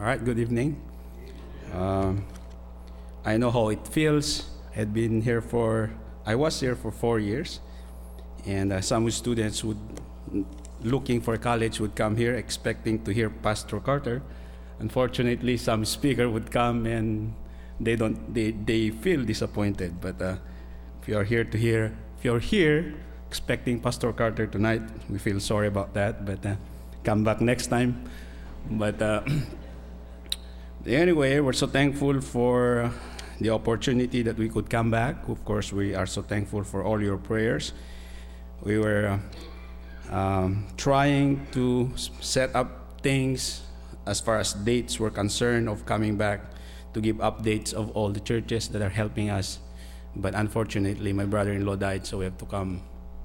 All right, good evening. Um, I know how it feels. I was here for 4 years, and some students looking for college would come here expecting to hear Pastor Carter. Unfortunately, some speaker would come and they feel disappointed. But if you're here expecting Pastor Carter tonight, we feel sorry about that. But come back next time. But anyway, we're so thankful for the opportunity that we could come back. Of course, we are so thankful for all your prayers. We were trying to set up things as far as dates were concerned of coming back to give updates of all the churches that are helping us. But unfortunately, my brother-in-law died, so we have to come.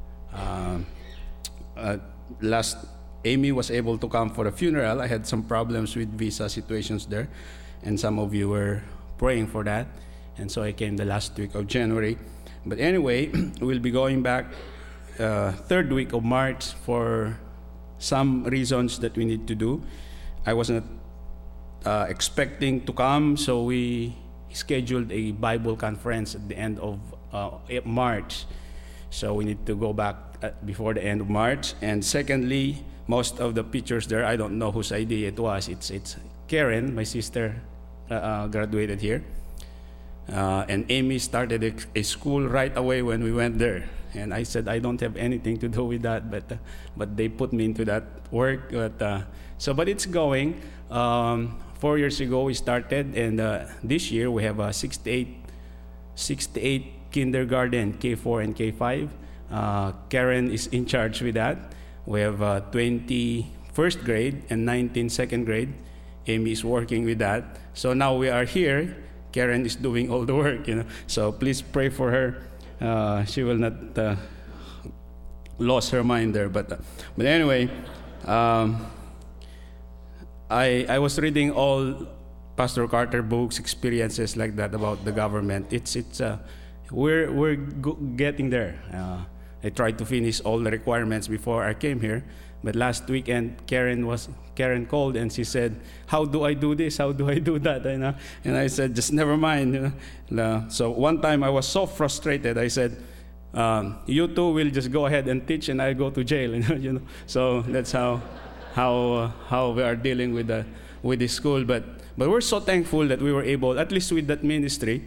Amy was able to come for the funeral. I had some problems with visa situations there, and some of you were praying for that, and so I came the last week of January. But anyway, we'll be going back third week of March for some reasons that we need to do. I wasn't expecting to come, so we scheduled a Bible conference at the end of March. So we need to go back before the end of March. And secondly, most of the pictures there, I don't know whose idea it was. It's Karen, my sister, graduated here. And Amy started a school right away when we went there. And I said, I don't have anything to do with that, but they put me into that work. But it's going. 4 years ago we started, and this year we have 68 kindergarten, K4 and K5. Karen is in charge with that. We have 20 first grade and 19 second grade. Amy is working with that. So now we are here. Karen is doing all the work, So please pray for her. She will not lose her mind there. But anyway, I was reading all Pastor Carter books, experiences like that about the government. We're getting there. I tried to finish all the requirements before I came here, but last weekend Karen called and she said, "How do I do this? How do I do that?" And I said, "Just never mind." So one time I was so frustrated. I said, "You two will just go ahead and teach, and I go to jail." So that's how we are dealing with the school. But we're so thankful that we were able, at least with that ministry.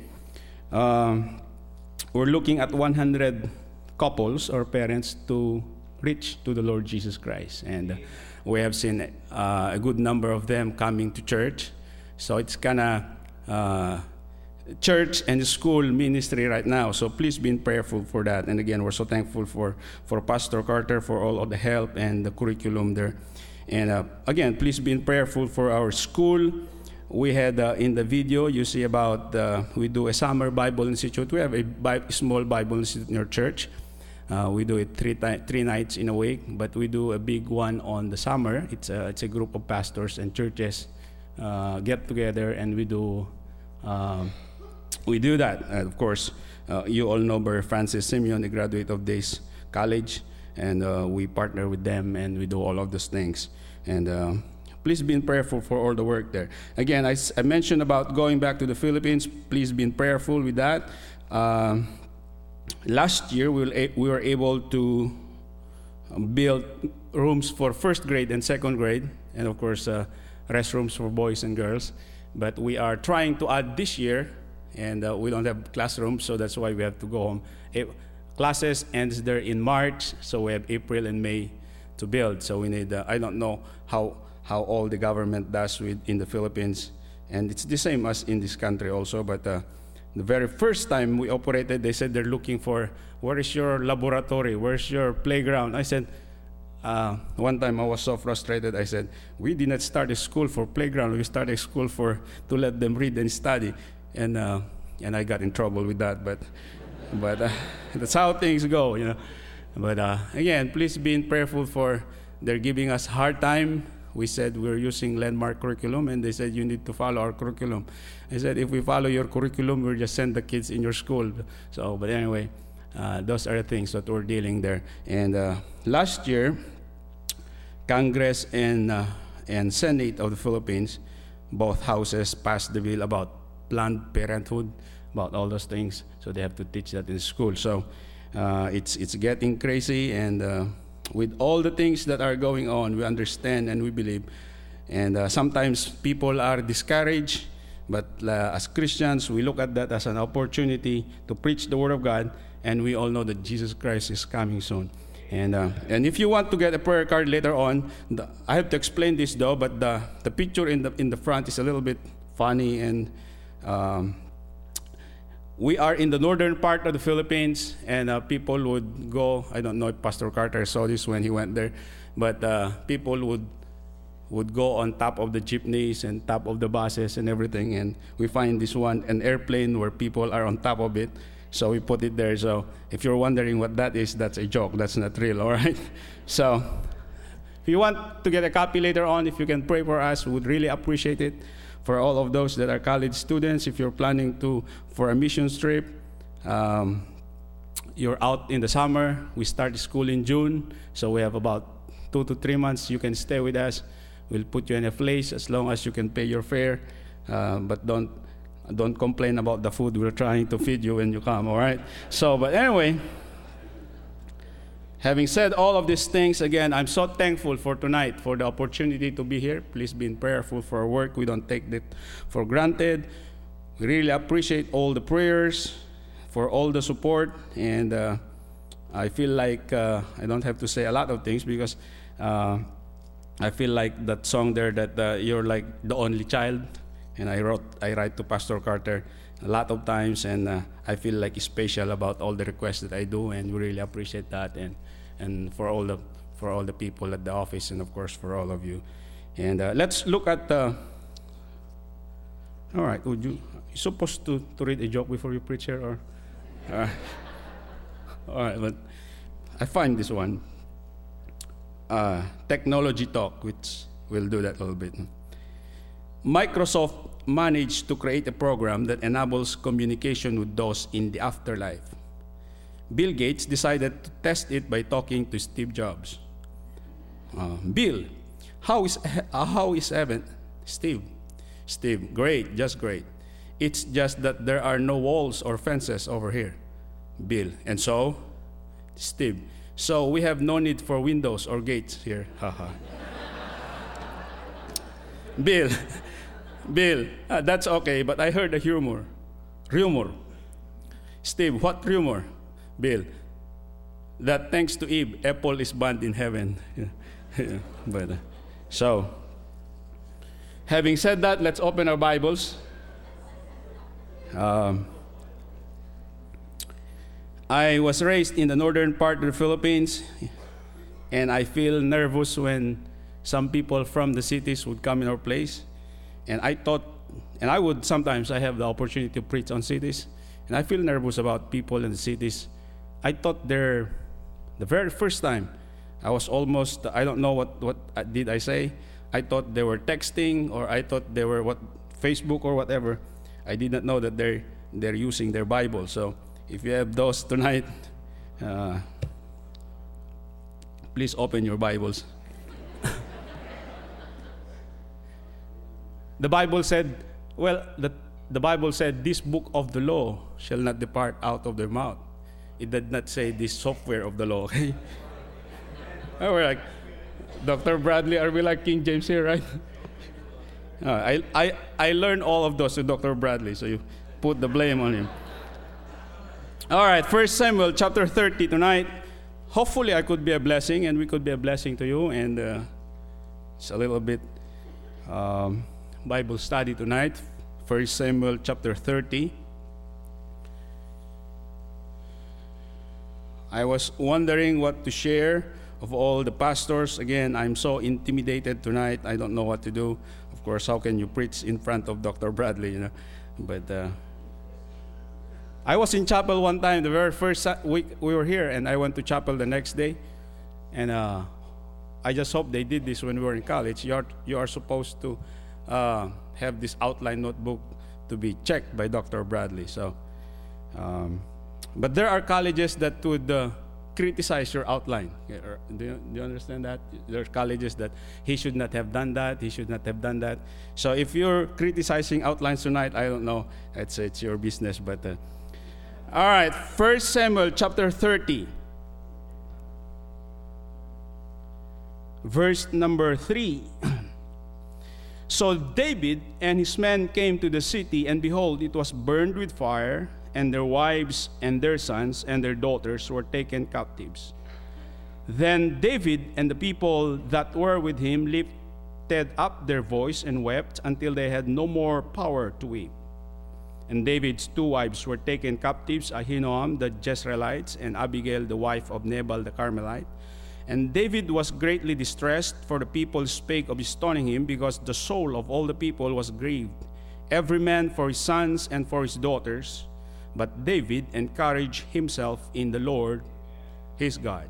We're looking at 100 couples or parents to reach to the Lord Jesus Christ. And we have seen a good number of them coming to church. So it's kind of church and school ministry right now. So please be prayerful for that. And again, we're so thankful for Pastor Carter for all of the help and the curriculum there. And again, please be prayerful for our school. We had in the video, you see about, we do a summer Bible Institute. We have a small Bible Institute in our church. We do it three nights in a week, but we do a big one on the summer. It's a group of pastors and churches get together, and we do that. And of course, you all know Brother Francis Simeon, a graduate of Days College, and we partner with them, and we do all of those things. And please be prayerful for all the work there. Again, I mentioned about going back to the Philippines. Please be prayerful with that. Last year, we were able to build rooms for first grade and second grade, and of course, restrooms for boys and girls. But we are trying to add this year, and we don't have classrooms, so that's why we have to go home. Classes ends there in March, so we have April and May to build. So we need, I don't know how all the government does in the Philippines, and it's the same as in this country also, but the very first time we operated, they said they're looking for, where is your laboratory? Where's your playground? I said, one time I was so frustrated, I said, we did not start a school for playground. We started a school to let them read and study. And I got in trouble with that, but that's how things go, But again, please be prayerful for, they're giving us hard time. We said we're using landmark curriculum, and they said you need to follow our curriculum. I said if we follow your curriculum, we'll just send the kids in your school. So, but anyway, those are the things that we're dealing there. And last year, Congress and Senate of the Philippines both houses passed the bill about Planned Parenthood, about all those things. So they have to teach that in school. So it's getting crazy, and with all the things that are going on, we understand and we believe. And sometimes people are discouraged, but as Christians, we look at that as an opportunity to preach the Word of God, and we all know that Jesus Christ is coming soon. And if you want to get a prayer card later on, I have to explain this though, but the picture in the front is a little bit funny, and we are in the northern part of the Philippines, and people would go. I don't know if Pastor Carter saw this when he went there, but people would go on top of the jeepneys and top of the buses and everything, and we find this one, an airplane where people are on top of it. So we put it there. So if you're wondering what that is, that's a joke. That's not real, all right? So if you want to get a copy later on, if you can pray for us, we would really appreciate it. For all of those that are college students, if you're planning for a mission trip, you're out in the summer. We start school in June, so we have about 2 to 3 months. You can stay with us. We'll put you in a place as long as you can pay your fare, but don't complain about the food we're trying to feed you when you come, all right? So, but anyway, having said all of these things, again, I'm so thankful for tonight, for the opportunity to be here. Please be prayerful for our work. We don't take that for granted. We really appreciate all the prayers, for all the support, and I feel like I don't have to say a lot of things because I feel like that song there that you're like the only child. And I write to Pastor Carter a lot of times, and I feel like it's special about all the requests that I do, and we really appreciate that, and for all the people at the office, and of course for all of you. And let's look at all right, you supposed to read a joke before you preach here, or all right, but I find this one technology talk, which we'll do that a little bit. Microsoft managed to create a program that enables communication with those in the afterlife. Bill Gates decided to test it by talking to Steve Jobs. Bill, how is heaven? Steve, great, just great. It's just that there are no walls or fences over here. Bill, and so? Steve, so we have no need for windows or gates here. Haha. Bill, that's okay, but I heard a rumor. Rumor. Steve, what rumor? Bill, that thanks to Eve, Apple is banned in heaven. But so, having said that, let's open our Bibles. I was raised in the northern part of the Philippines, and I feel nervous when some people from the cities would come in our place. And I thought, and I have the opportunity to preach on cities, and I feel nervous about people in the cities. I thought the very first time, I was almost, I don't know what did I say. I thought they were texting, or I thought they were Facebook or whatever. I did not know that they're using their Bible. So if you have those tonight, please open your Bibles. The Bible said, the Bible said, this book of the law shall not depart out of their mouth. It did not say this software of the law, okay? Oh, we're like, Dr. Bradley, are we like King James here, right? I learned all of those to Dr. Bradley, so you put the blame on him. All right, 1 Samuel chapter 30 tonight. Hopefully I could be a blessing, and we could be a blessing to you, and it's a little bit Bible study tonight. 1 Samuel chapter 30. I was wondering what to share of all the pastors. Again, I'm so intimidated tonight. I don't know what to do. Of course, how can you preach in front of Dr. Bradley, you know? But I was in chapel one time, the very first week we were here, and I went to chapel the next day. And I just hope they did this when we were in college. You are supposed to have this outline notebook to be checked by Dr. Bradley. So, but there are colleges that would criticize your outline. Do you understand that? There are colleges that he should not have done that, he should not have done that. So if you're criticizing outlines tonight, I don't know, it's your business. But all right, 1 Samuel chapter 30, verse number 3. So David and his men came to the city, and behold, it was burned with fire, and their wives and their sons and their daughters were taken captives. Then David and the people that were with him lifted up their voice and wept until they had no more power to weep. And David's two wives were taken captives, Ahinoam the Jezreelite and Abigail the wife of Nabal the Carmelite. And David was greatly distressed, for the people spake of stoning him, because the soul of all the people was grieved, every man for his sons and for his daughters. But David encouraged himself in the Lord his God.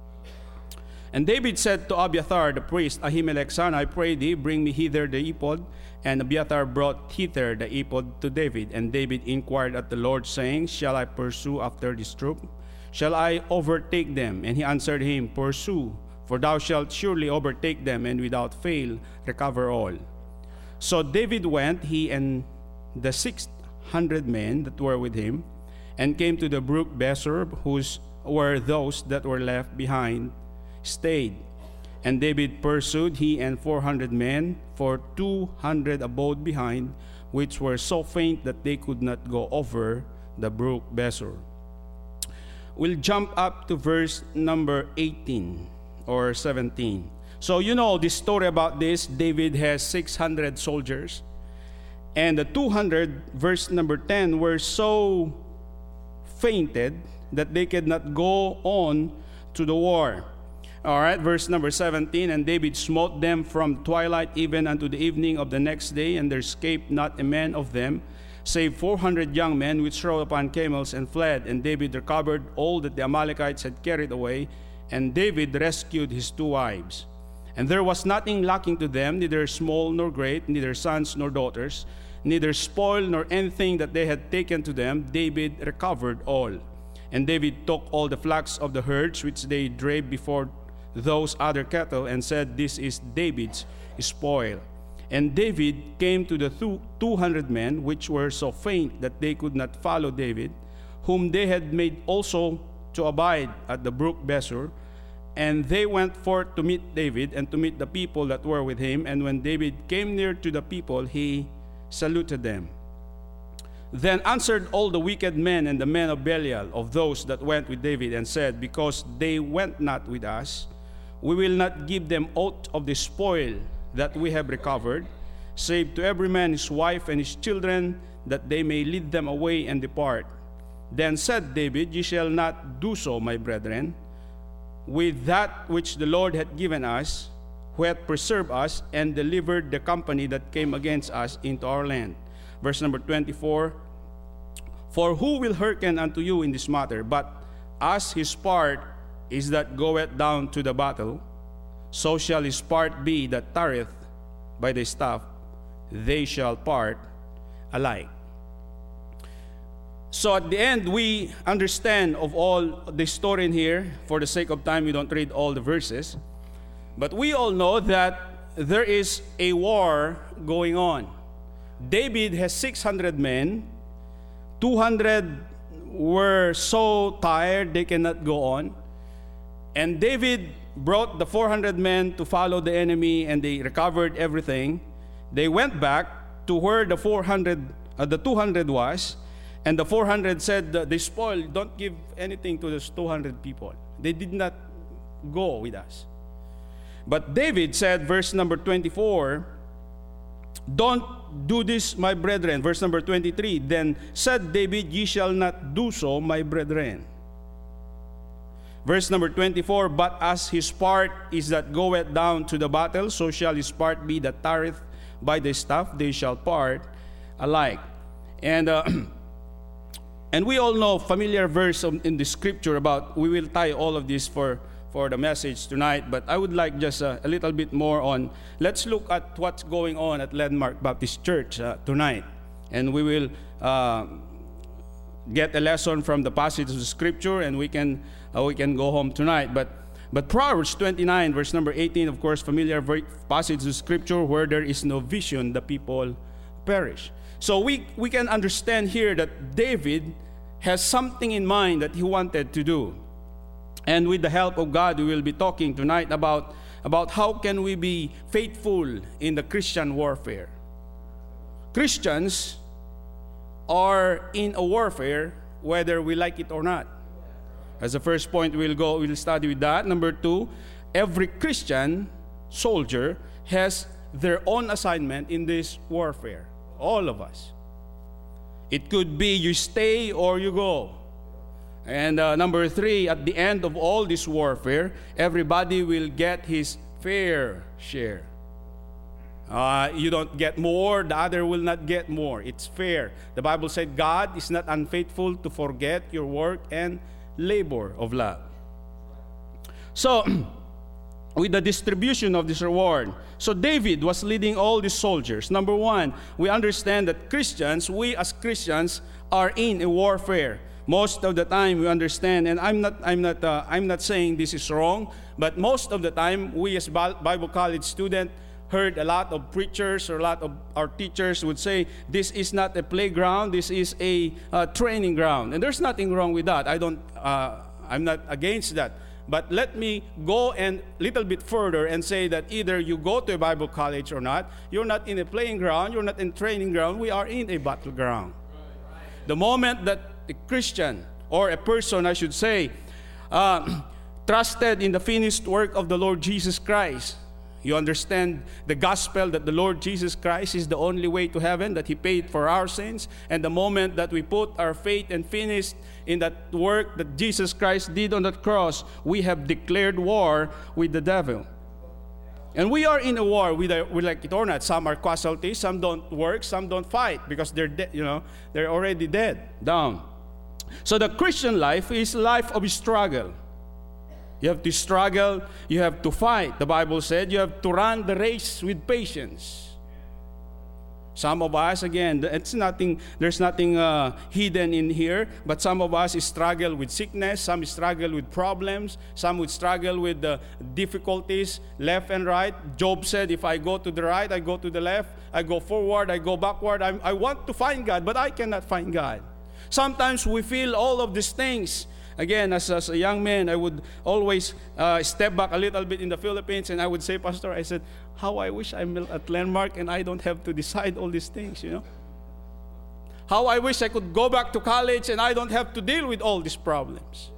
And David said to Abiathar the priest, Ahimelech's son, I pray thee, bring me hither the ephod. And Abiathar brought hither the ephod to David. And David inquired at the Lord, saying, Shall I pursue after this troop? Shall I overtake them? And he answered him, Pursue, for thou shalt surely overtake them, and without fail recover all. So David went, he and the 600 men that were with him, and came to the brook Besor, whose were those that were left behind stayed. And David pursued, he and 400 men, for 200 abode behind, which were so faint that they could not go over the brook Besor. We'll jump up to verse number 18 or 17. So you know the story about this. David has 600 soldiers. And the 200, verse number 10, were so fainted that they could not go on to the war. All right, verse number 17, and David smote them from twilight even unto the evening of the next day, and there escaped not a man of them, save 400 young men which rode upon camels and fled. And David recovered all that the Amalekites had carried away, and David rescued his two wives. And there was nothing lacking to them, neither small nor great, neither sons nor daughters, neither spoil nor anything that they had taken to them. David recovered all. And David took all the flocks of the herds which they drave before those other cattle, and said, This is David's spoil. And David came to the 200 men, which were so faint that they could not follow David, whom they had made also to abide at the brook Besor. And they went forth to meet David, and to meet the people that were with him. And when David came near to the people, he saluted them. Then answered all the wicked men and the men of Belial, of those that went with David, and said, Because they went not with us, we will not give them aught of the spoil that we have recovered, save to every man his wife and his children, that they may lead them away and depart. Then said David, Ye shall not do so, my brethren, with that which the Lord hath given us, who hath preserved us, and delivered the company that came against us into our land. Verse number 24, For who will hearken unto you in this matter? But as his part is that goeth down to the battle, so shall his part be that tarrieth by the staff. They shall part alike. So at the end, we understand of all the story in here. For the sake of time, we don't read all the verses. But we all know that there is a war going on. David has 600 men. 200 were so tired they cannot go on. And David brought the 400 men to follow the enemy, and they recovered everything. They went back to where the 200 was, and the 400 said, they spoil, don't give anything to those 200 people. They did not go with us. But David said, verse number 24, Don't do this, my brethren. Verse number 23, Then said David, Ye shall not do so, my brethren. Verse number 24, But as his part is that goeth down to the battle, so shall his part be that tarrieth by the staff. They shall part alike. And we all know familiar verse in the scripture about, we will tie all of this for the message tonight, but I would like just a little bit more on, let's look at what's going on at Landmark Baptist Church tonight. And we will get a lesson from the passage of Scripture, and we can go home tonight. But Proverbs 29, verse number 18, of course, familiar passage of Scripture, where there is no vision, the people perish. So we can understand here that David has something in mind that he wanted to do. And with the help of God, we will be talking tonight about how can we be faithful in the Christian warfare. Christians are in a warfare whether we like it or not. As the first point, we'll study with that. Number 2, every Christian soldier has their own assignment in this warfare. All of us. It could be you stay or you go. And number 3, at the end of all this warfare, everybody will get his fair share. You don't get more, the other will not get more. It's fair. The Bible said God is not unfaithful to forget your work and labor of love. So, with the distribution of this reward, so David was leading all these soldiers. Number 1, we understand that we as Christians are in a warfare. Most of the time we understand, and I'm not saying this is wrong, but most of the time we as Bible college students heard a lot of preachers or a lot of our teachers would say, this is not a playground, this is a training ground. And there's nothing wrong with that. I'm not against that. But let me go a little bit further and say that either you go to a Bible college or not, you're not in a playing ground, you're not in a training ground, we are in a battleground. The moment that a Christian, or a person I should say, trusted in the finished work of the Lord Jesus Christ, you understand the gospel that the Lord Jesus Christ is the only way to heaven, that He paid for our sins. And the moment that we put our faith and finished in that work that Jesus Christ did on that cross, we have declared war with the devil. And we are in a war, we like it or not. Some are casualties, some don't work, some don't fight because they're they're already dead, down. So the Christian life is a life of struggle. You have to struggle, you have to fight. The Bible said you have to run the race with patience. Some of us, again, there's nothing hidden in here, but some of us struggle with sickness, some struggle with problems, some would struggle with difficulties, left and right. Job said, if I go to the right, I go to the left, I go forward, I go backward. I want to find God, but I cannot find God. Sometimes we feel all of these things. Again, as a young man, I would always step back a little bit in the Philippines, and I would say, Pastor, I said, how I wish I'm at Landmark and I don't have to decide all these things, How I wish I could go back to college and I don't have to deal with all these problems.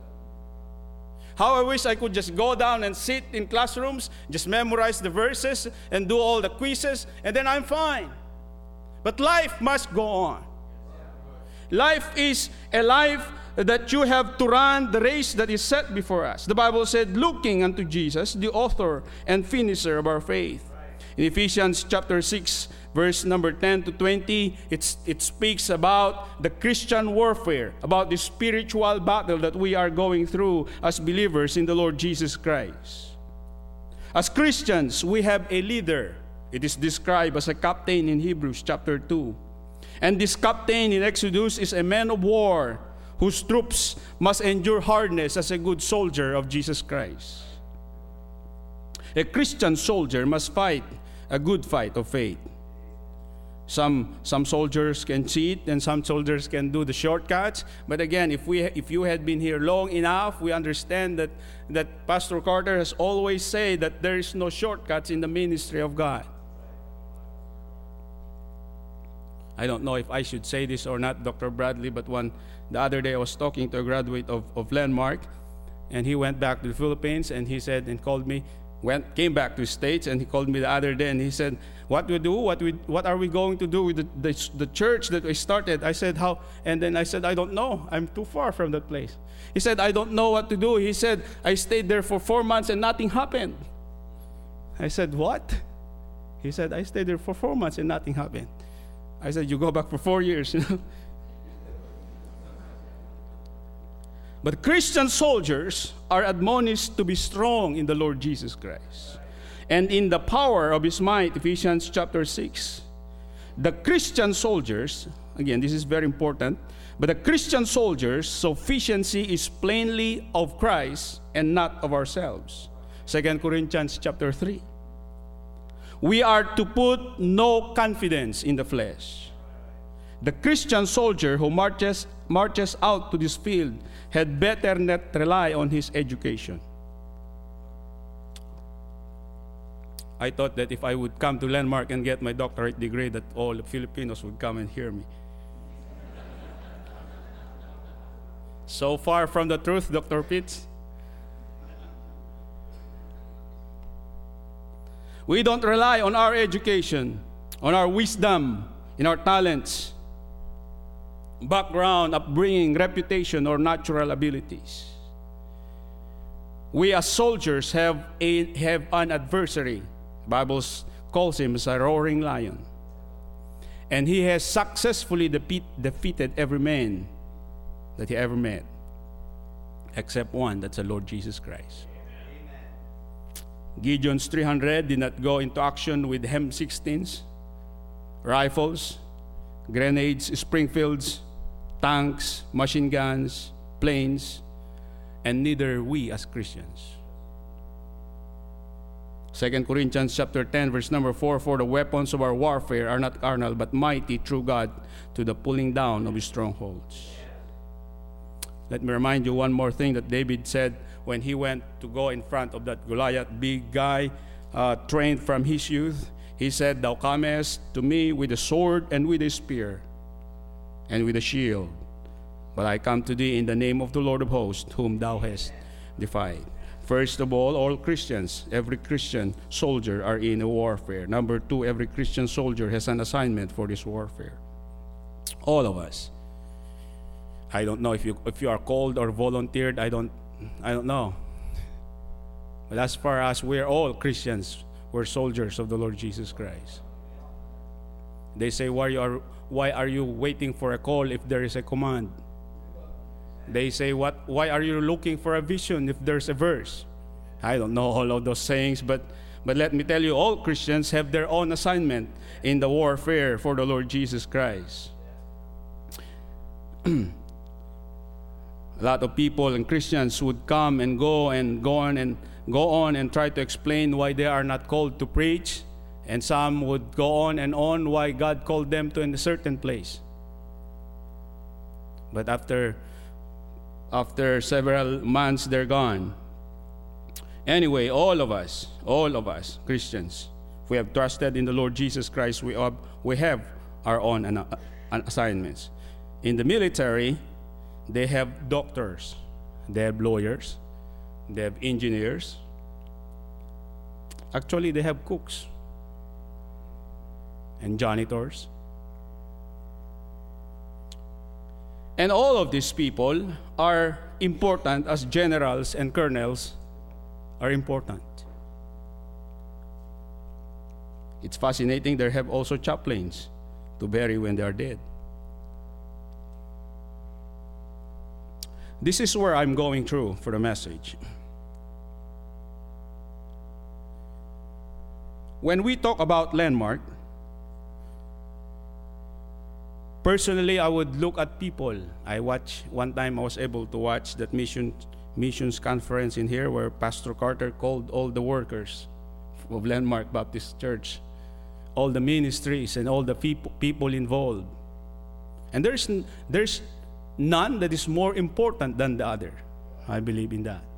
How I wish I could just go down and sit in classrooms, just memorize the verses and do all the quizzes, and then I'm fine. But life must go on. Life is a life that you have to run the race that is set before us. The Bible said, looking unto Jesus, the author and finisher of our faith. In Ephesians chapter 6, verse number 10 to 20, it speaks about the Christian warfare, about the spiritual battle that we are going through as believers in the Lord Jesus Christ. As Christians, we have a leader. It is described as a captain in Hebrews chapter 2. And this captain in Exodus is a man of war whose troops must endure hardness as a good soldier of Jesus Christ. A Christian soldier must fight a good fight of faith. Some soldiers can cheat and some soldiers can do the shortcuts. But again, if you had been here long enough, we understand that Pastor Carter has always said that there is no shortcuts in the ministry of God. I don't know if I should say this or not, Dr. Bradley, but the other day I was talking to a graduate of Landmark, and he went back to the Philippines, and he said, and called me, came back to the States, and he called me the other day, and he said, what are we going to do with the church that we started? I said, how? And then I said, I don't know. I'm too far from that place. He said, I don't know what to do. He said, I stayed there for 4 months and nothing happened. I said, what? He said, I stayed there for 4 months and nothing happened. I said, you go back for 4 years. But Christian soldiers are admonished to be strong in the Lord Jesus Christ and in the power of His might, Ephesians chapter 6. The Christian soldiers, again, this is very important, but the Christian soldier's sufficiency is plainly of Christ and not of ourselves. 2 Corinthians chapter 3. We are to put no confidence in the flesh. The Christian soldier who marches out to this field had better not rely on his education. I thought that if I would come to Landmark and get my doctorate degree, that all the Filipinos would come and hear me. So far from the truth, Dr. Pitts. We don't rely on our education, on our wisdom, in our talents, background, upbringing, reputation, or natural abilities. We as soldiers have an adversary. The Bible calls him as a roaring lion. And he has successfully defeated every man that he ever met, except one, that's the Lord Jesus Christ. Gideon's 300 did not go into action with M16s, rifles, grenades, Springfields, tanks, machine guns, planes, and neither we as Christians. 2 Corinthians chapter 10, verse number 4, for the weapons of our warfare are not carnal, but mighty through God to the pulling down of strongholds. Let me remind you one more thing that David said when he went to go in front of that Goliath, big guy, trained from his youth. He said, thou comest to me with a sword and with a spear and with a shield. But I come to thee in the name of the Lord of hosts, whom thou hast defied. First of all Christians, every Christian soldier are in a warfare. Number two, every Christian soldier has an assignment for this warfare. All of us. I don't know if you are called or volunteered. I don't know. But as far as we're all Christians, we're soldiers of the Lord Jesus Christ. They say, why are you waiting for a call if there is a command? They say, why are you looking for a vision if there's a verse? I don't know all of those sayings, but let me tell you, all Christians have their own assignment in the warfare for the Lord Jesus Christ. A lot of people and Christians would come and go on and try to explain why they are not called to preach, and some would go on why God called them to a certain place. But after several months, they're gone. Anyway, all of us, Christians, if we have trusted in the Lord Jesus Christ, we have our own assignments. In the military, they have doctors, they have lawyers, they have engineers. Actually, they have cooks and janitors. And all of these people are important as generals and colonels are important. It's fascinating, they have also chaplains to bury when they are dead. This is where I'm going through for the message. When we talk about Landmark, personally, I would look at people. One time I was able to watch that missions conference in here where Pastor Carter called all the workers of Landmark Baptist Church, all the ministries and all the people involved. And there's none that is more important than the other. I believe in that.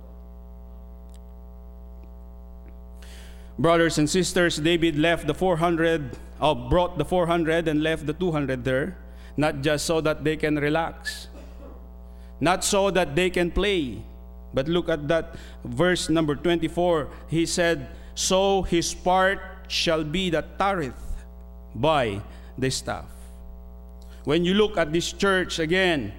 Brothers and sisters, David brought the 400 and left the 200 there, not just so that they can relax, not so that they can play. But look at that verse number 24. He said, so his part shall be that tarrieth by the staff. When you look at this church again,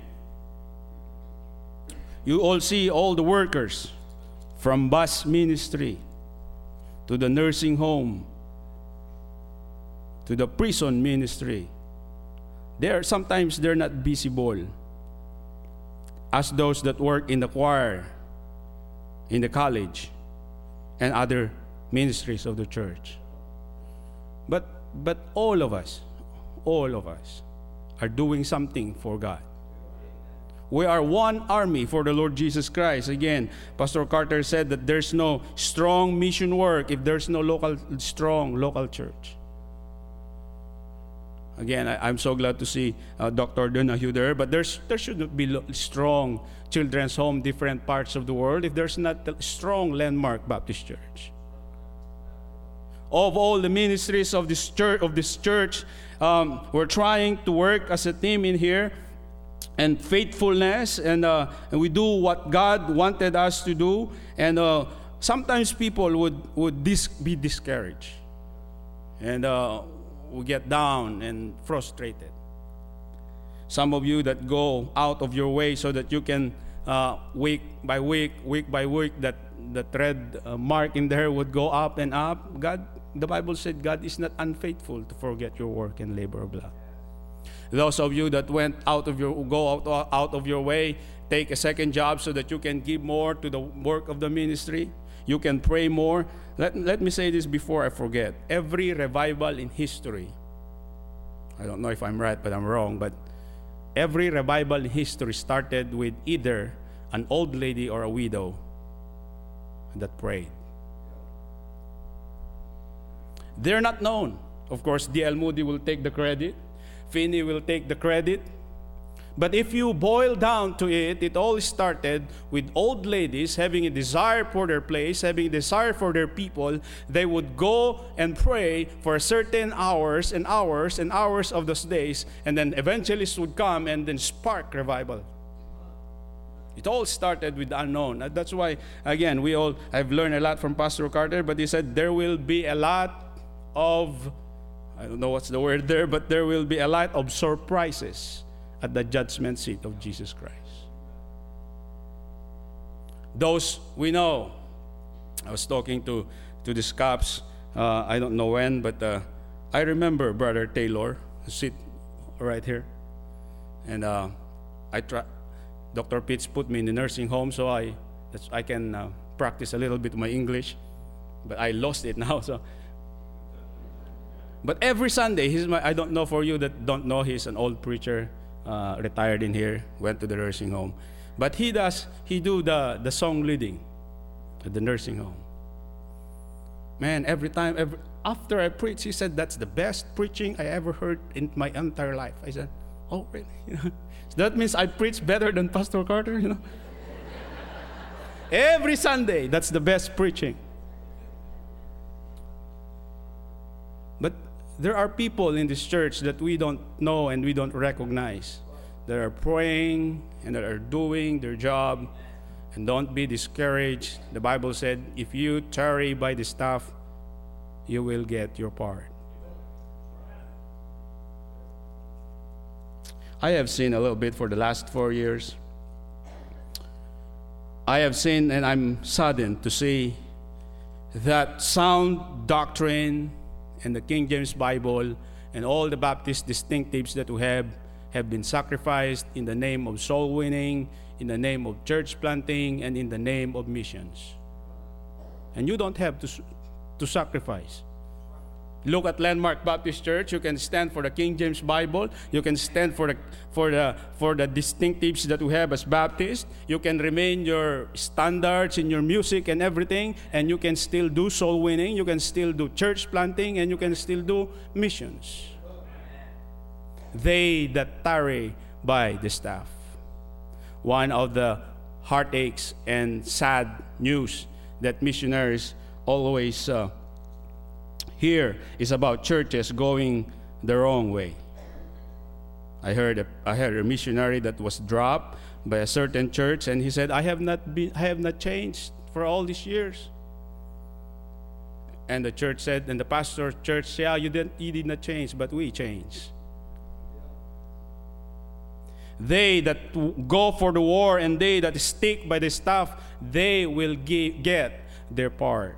you all see all the workers from bus ministry to the nursing home to the prison ministry. Sometimes they're not visible as those that work in the choir, in the college, and other ministries of the church. But all of us are doing something for God. We are one army for the Lord Jesus Christ. Again, Pastor Carter said that there's no strong mission work if there's no strong local church. Again, I'm so glad to see Dr. Donahue there, but there shouldn't be strong children's home different parts of the world if there's not a strong Landmark Baptist Church. Of all the ministries of this church, we're trying to work as a team in here, and faithfulness, and we do what God wanted us to do. And sometimes people would be discouraged, and we get down and frustrated. Some of you that go out of your way so that you can week by week, that the thread mark in there would go up and up. God, the Bible said, God is not unfaithful to forget your work and labor of love. Those of you that go out of your way, take a second job so that you can give more to the work of the ministry. You can pray more. Let me say this before I forget. Every revival in history, I don't know if I'm right, but I'm wrong, but every revival in history started with either an old lady or a widow that prayed. They're not known. Of course, D.L. Moody will take the credit. Finney will take the credit. But if you boil down to it, it all started with old ladies having a desire for their place, having a desire for their people. They would go and pray for certain hours and hours and hours of those days, and then evangelists would come and then spark revival. It all started with the unknown. That's why, again, I've learned a lot from Pastor Carter, but he said there will be a lot of, I don't know what's the word there, but there will be a lot of surprises at the judgment seat of Jesus Christ. Those we know. I was talking to the Scaps, I don't know when, but I remember Brother Taylor, who sit right here. And Dr. Pitts put me in the nursing home, so I can practice a little bit of my English, but I lost it now. But every Sunday, I don't know for you that don't know, he's an old preacher, retired in here, went to the nursing home. But he do the song leading at the nursing home. Man, after I preach, he said, that's the best preaching I ever heard in my entire life. I said, oh, really? So that means I preach better than Pastor Carter, Every Sunday, that's the best preaching. But there are people in this church that we don't know and we don't recognize, that are praying and that are doing their job. And don't be discouraged. The Bible said, if you tarry by the staff, you will get your part. I have seen a little bit for the last 4 years. I have seen, and I'm saddened to see, that sound doctrine and the King James Bible and all the Baptist distinctives that we have been sacrificed in the name of soul winning, in the name of church planting, and in the name of missions. And you don't have to sacrifice. Look at Landmark Baptist Church. You can stand for the King James Bible. You can stand for the distinctives that we have as Baptists. You can remain your standards in your music and everything, and you can still do soul winning. You can still do church planting, and you can still do missions. They that tarry by the staff. One of the heartaches and sad news that missionaries always hear is about churches going the wrong way. I heard a missionary that was dropped by a certain church, and he said, I have not changed for all these years. And the church said, and the pastor church said, yeah, you did not change, but we changed. They that go for the war and they that stick by the staff, they will get their part.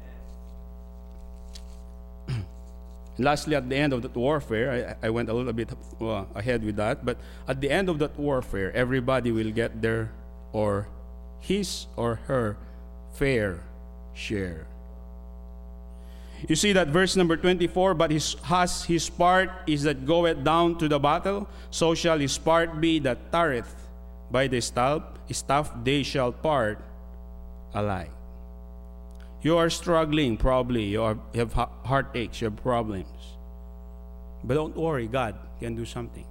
Lastly, at the end of that warfare, I went a little bit ahead with that, but at the end of that warfare, everybody will get their or his or her fair share. You see that verse number 24, but his part is that goeth down to the battle, so shall his part be that tarrieth by the staff, they shall part alike. You are struggling, probably. You have heartaches, you have problems. But don't worry, God can do something.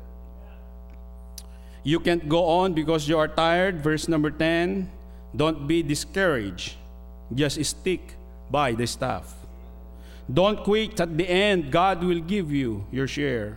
You can't go on because you are tired. Verse number 10, don't be discouraged. Just stick by the staff. Don't quit. At the end, God will give you your share.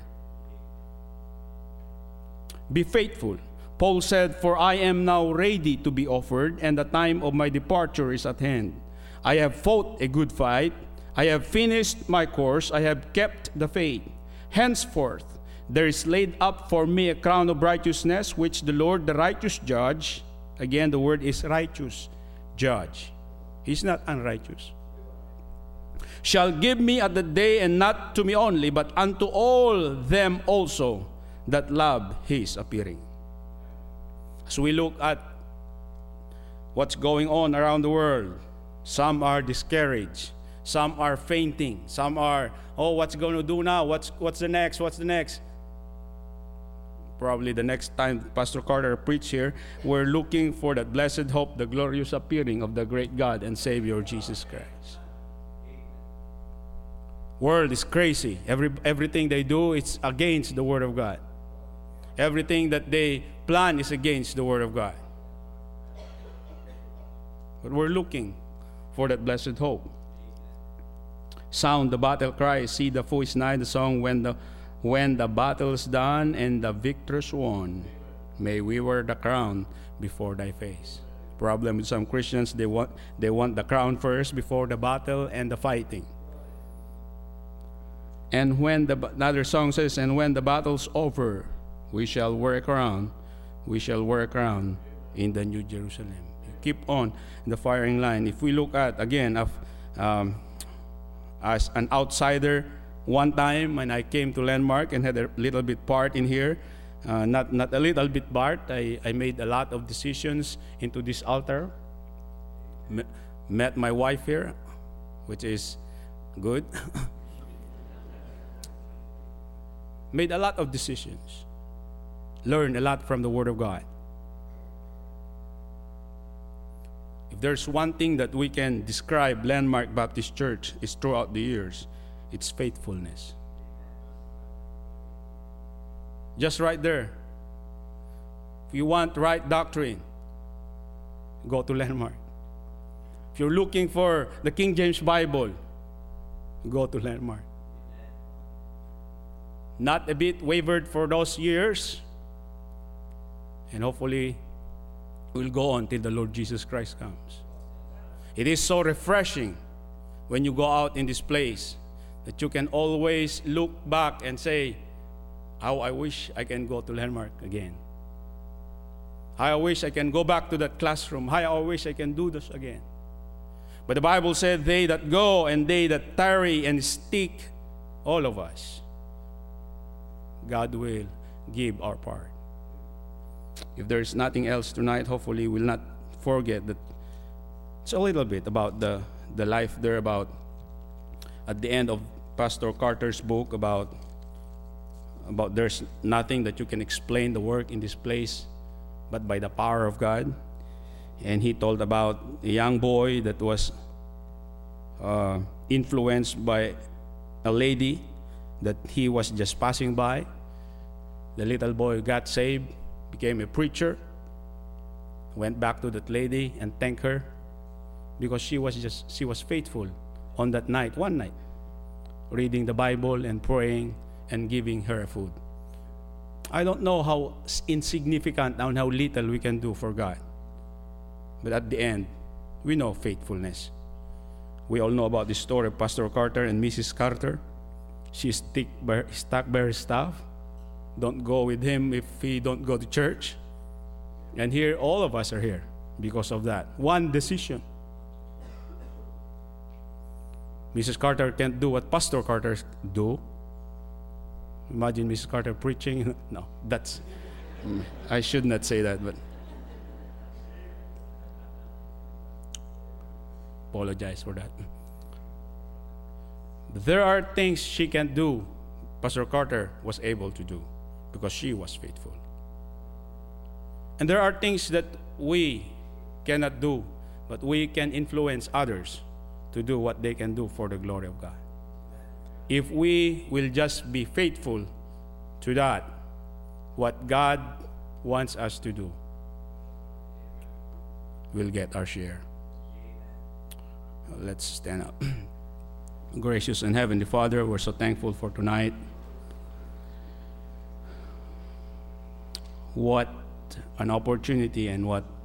Be faithful. Paul said, for I am now ready to be offered, and the time of my departure is at hand. I have fought a good fight. I have finished my course. I have kept the faith. Henceforth, there is laid up for me a crown of righteousness, which the Lord, the righteous judge, again, the word is righteous judge. He's not unrighteous. Shall give me at the day, and not to me only, but unto all them also that love his appearing. As we look at what's going on around the world, some are discouraged, some are fainting, some are, oh, what's going to do now? What's the next? What's the next? Probably the next time Pastor Carter preach here, we're looking for that blessed hope, the glorious appearing of the great God and Savior Jesus Christ. World is crazy. Everything they do, it's against the Word of God. Everything that they plan is against the Word of God. But we're looking for that blessed hope. Sound the battle cry, see the foe is nigh, the song, when the battle's done and the victor's won, may we wear the crown before thy face. Problem with some Christians, they want the crown first before the battle and the fighting. And another song says, and when the battle's over, we shall wear a crown. We shall wear a crown in the New Jerusalem. Keep on the firing line. If we look at, again, as an outsider, one time when I came to Landmark and had a little bit part in here, not a little bit part, I made a lot of decisions into this altar. Met my wife here, which is good. Made a lot of decisions. Learned a lot from the Word of God. If there's one thing that we can describe Landmark Baptist Church is throughout the years, it's faithfulness. Just right there. If you want right doctrine, go to Landmark. If you're looking for the King James Bible, go to Landmark. Not a bit wavered for those years. And hopefully, we'll go on till the Lord Jesus Christ comes. It is so refreshing when you go out in this place that you can always look back and say, how I wish I can go to Landmark again. How I wish I can go back to that classroom. How I wish I can do this again. But the Bible said, they that go and they that tarry and stick, all of us, God will give our part. If there's nothing else tonight, hopefully we'll not forget that it's a little bit about the life there, about at the end of Pastor Carter's book, about there's nothing that you can explain the work in this place but by the power of God. And he told about a young boy that was influenced by a lady that he was just passing by. The little boy got saved, became a preacher, went back to that lady and thanked her because she was faithful on that night, one night, reading the Bible and praying and giving her food. I don't know how insignificant and how little we can do for God. But at the end, we know faithfulness. We all know about the story of Pastor Carter and Mrs. Carter. She stuck by her staff. Don't go with him if he don't go to church. And here, all of us are here because of that. One decision. Mrs. Carter can't do what Pastor Carter do. Imagine Mrs. Carter preaching. No, I should not say that, but apologize for that. There are things she can do, Pastor Carter was able to do because she was faithful. And there are things that we cannot do, but we can influence others to do what they can do for the glory of God. If we will just be faithful to that, what God wants us to do, we'll get our share. Let's stand up. Gracious and Heavenly Father, we're so thankful for tonight. What an opportunity and what